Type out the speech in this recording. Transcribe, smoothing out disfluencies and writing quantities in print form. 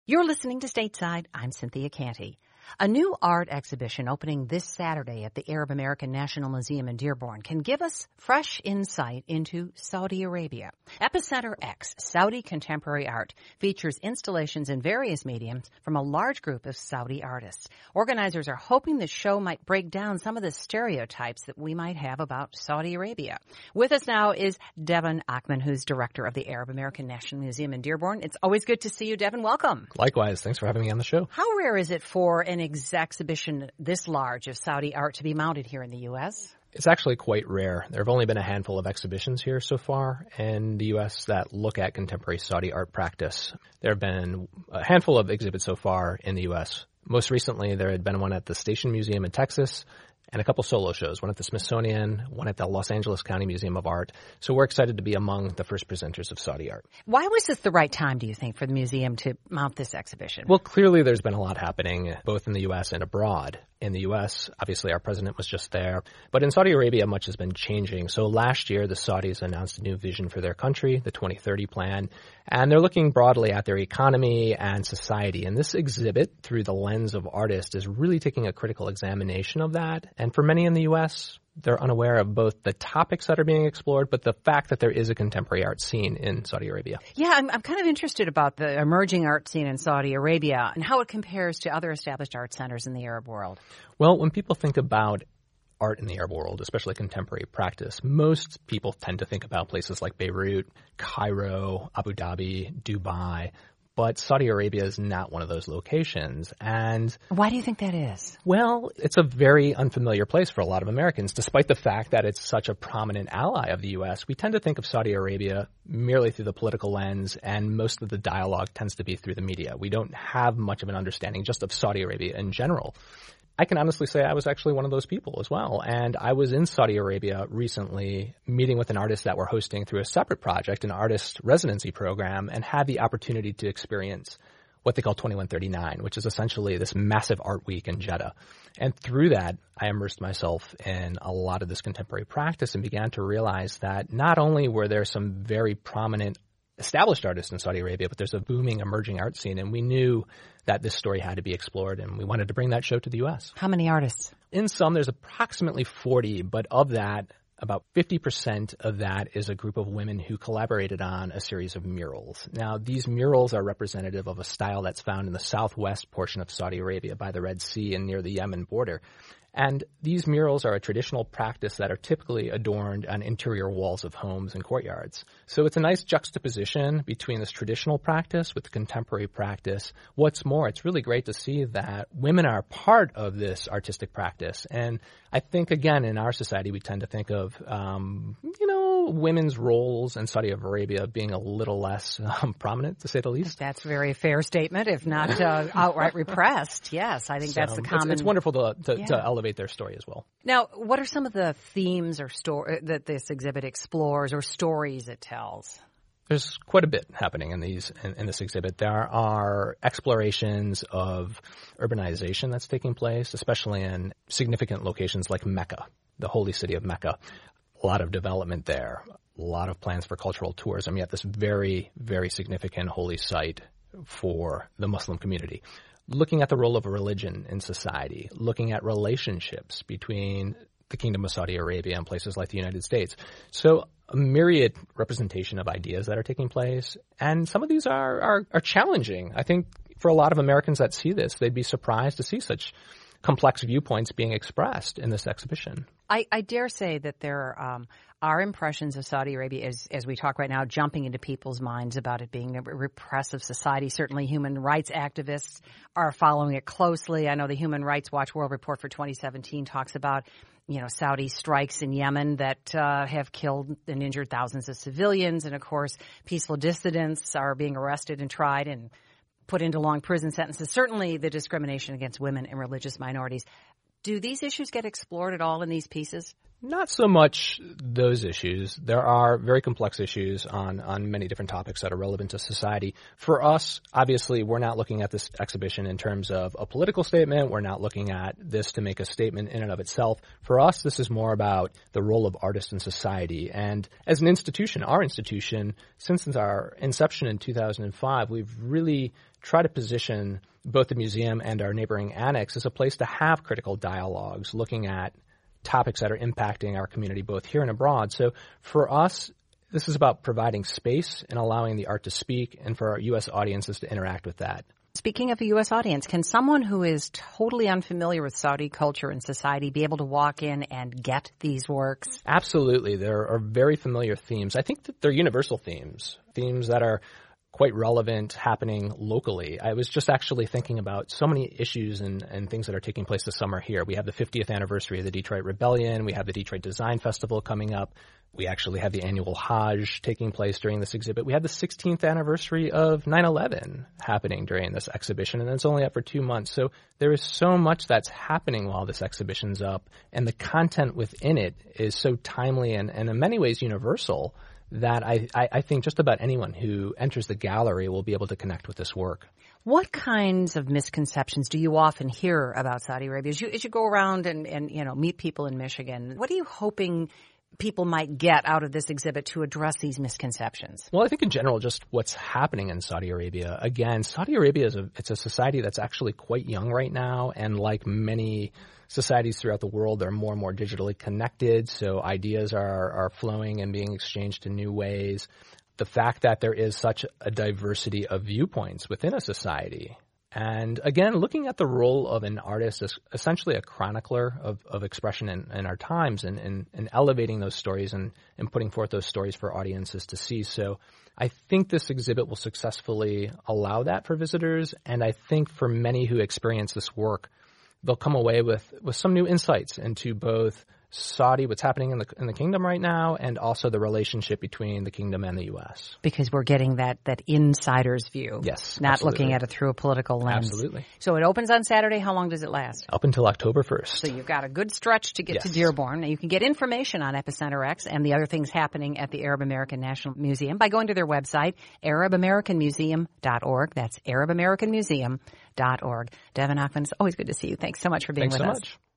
You're listening to Stateside. I'm Cynthia Canty. A new art exhibition opening this Saturday at the Arab American National Museum in Dearborn can give us fresh insight into Saudi Arabia. Epicenter X, Saudi Contemporary Art, features installations in various mediums from a large group of Saudi artists. Organizers are hoping the show might break down some of the stereotypes that we might have about Saudi Arabia. With us now is Devin Achman, who's director of the Arab American National Museum in Dearborn. It's always good to see you, Devin. Welcome. Likewise. Thanks for having me on the show. How rare is it for an exhibition this large of Saudi art to be mounted here in the U.S.? It's actually quite rare. There have only been a handful of exhibitions here so far in the U.S. that look at contemporary Saudi art practice. There have been a handful of exhibits so far in the U.S. Most recently, there had been one at the Station Museum in Texas, and a couple solo shows, one at the Smithsonian, one at the Los Angeles County Museum of Art. So we're excited to be among the first presenters of Saudi art. Why was this the right time, do you think, for the museum to mount this exhibition? Well, clearly there's been a lot happening both in the U.S. and abroad. In the U.S., obviously our president was just there. But in Saudi Arabia, much has been changing. So last year, the Saudis announced a new vision for their country, the 2030 plan. And they're looking broadly at their economy and society. And this exhibit, through the lens of artists, is really taking a critical examination of that. And for many in the U.S., they're unaware of both the topics that are being explored, but the fact that there is a contemporary art scene in Saudi Arabia. Yeah, I'm kind of interested about the emerging art scene in Saudi Arabia and how it compares to other established art centers in the Arab world. Well, when people think about art in the Arab world, especially contemporary practice, most people tend to think about places like Beirut, Cairo, Abu Dhabi, Dubai. But Saudi Arabia is not one of those locations. And why do you think that is? Well, it's a very unfamiliar place for a lot of Americans. Despite the fact that it's such a prominent ally of the U.S., we tend to think of Saudi Arabia merely through the political lens, and most of the dialogue tends to be through the media. We don't have much of an understanding just of Saudi Arabia in general. I can honestly say I was actually one of those people as well. And I was in Saudi Arabia recently meeting with an artist that we're hosting through a separate project, an artist residency program, and had the opportunity to experience what they call 2139, which is essentially this massive art week in Jeddah. And through that, I immersed myself in a lot of this contemporary practice and began to realize that not only were there some very prominent established artists in Saudi Arabia, but there's a booming emerging art scene, and we knew that this story had to be explored, and we wanted to bring that show to the U.S. How many artists? In some, there's approximately 40, but of that, about 50% of that is a group of women who collaborated on a series of murals. Now, these murals are representative of a style that's found in the southwest portion of Saudi Arabia by the Red Sea and near the Yemen border. And these murals are a traditional practice that are typically adorned on interior walls of homes and courtyards. So it's a nice juxtaposition between this traditional practice with the contemporary practice. What's more, it's really great to see that women are part of this artistic practice. And I think, again, in our society, we tend to think of, women's roles in Saudi Arabia being a little less prominent, to say the least. That's a very fair statement, if not outright repressed. Yes, I think that's the common. It's wonderful to elevate their story as well. Now, what are some of the themes or that this exhibit explores or stories it tells? There's quite a bit happening in this exhibit. There are explorations of urbanization that's taking place, especially in significant locations like Mecca, the holy city of Mecca. A lot of development there, a lot of plans for cultural tourism, yet this very, very significant holy site for the Muslim community. Looking at the role of religion in society, looking at relationships between the Kingdom of Saudi Arabia and places like the United States. So a myriad representation of ideas that are taking place, and some of these are challenging. I think for a lot of Americans that see this, they'd be surprised to see such complex viewpoints being expressed in this exhibition. I dare say that there are impressions of Saudi Arabia, as we talk right now, jumping into people's minds about it being a repressive society. Certainly human rights activists are following it closely. I know the Human Rights Watch World Report for 2017 talks about, Saudi strikes in Yemen that have killed and injured thousands of civilians. And, of course, peaceful dissidents are being arrested and tried and put into long prison sentences. Certainly the discrimination against women and religious minorities. Do these issues get explored at all in these pieces? Not so much those issues. There are very complex issues on many different topics that are relevant to society. For us, obviously, we're not looking at this exhibition in terms of a political statement. We're not looking at this to make a statement in and of itself. For us, this is more about the role of artists in society. And as an institution, our institution, since our inception in 2005, we've really tried to position both the museum and our neighboring annex as a place to have critical dialogues looking at topics that are impacting our community both here and abroad. So for us, this is about providing space and allowing the art to speak and for our U.S. audiences to interact with that. Speaking of a U.S. audience, can someone who is totally unfamiliar with Saudi culture and society be able to walk in and get these works? Absolutely. There are very familiar themes. I think that they're universal themes that are quite relevant happening locally. I was just actually thinking about so many issues and things that are taking place this summer here. We have the 50th anniversary of the Detroit Rebellion. We have the Detroit Design Festival coming up. We actually have the annual Hajj taking place during this exhibit. We have the 16th anniversary of 9/11 happening during this exhibition, and it's only up for 2 months. So there is so much that's happening while this exhibition's up, and the content within it is so timely and in many ways universal that I think just about anyone who enters the gallery will be able to connect with this work. What kinds of misconceptions do you often hear about Saudi Arabia? As you go around and meet people in Michigan, what are you hoping people might get out of this exhibit to address these misconceptions? Well, I think in general, just what's happening in Saudi Arabia. Again, Saudi Arabia it's a society that's actually quite young right now, and like many societies throughout the world, they're more and more digitally connected, so ideas are flowing and being exchanged in new ways. The fact that there is such a diversity of viewpoints within a society. And again, looking at the role of an artist as essentially a chronicler of expression in our times and elevating those stories and putting forth those stories for audiences to see. So I think this exhibit will successfully allow that for visitors. And I think for many who experience this work, they'll come away with some new insights into both Saudi, what's happening in the kingdom right now, and also the relationship between the kingdom and the U.S. Because we're getting that insider's view. Yes, not absolutely. Looking at it through a political lens. Absolutely. So it opens on Saturday. How long does it last? Up until October 1st. So you've got a good stretch to get to Dearborn. Now you can get information on Epicenter X and the other things happening at the Arab American National Museum by going to their website, arabamericanmuseum.org. That's arabamericanmuseum.org. Devin Hochman, it's always good to see you. Thanks so much for being with us. Thanks so much.